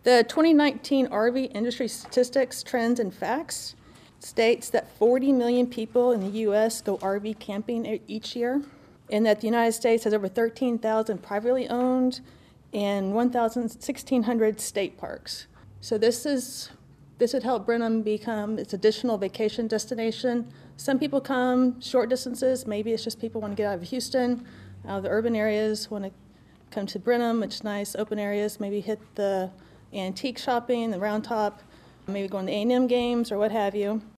The 2019 RV industry statistics, trends, and facts states that 40 million people in the U.S. go RV camping each year, and that the United States has over 13,000 privately owned and 1,600 state parks. So this would help Brenham become its additional vacation destination. Some people come short distances. Maybe it's just people want to get out of Houston, out of the urban areas, want to come to Brenham, which is nice, open areas, maybe hit the antique shopping, the Round Top, maybe go to the A&M games or what have you.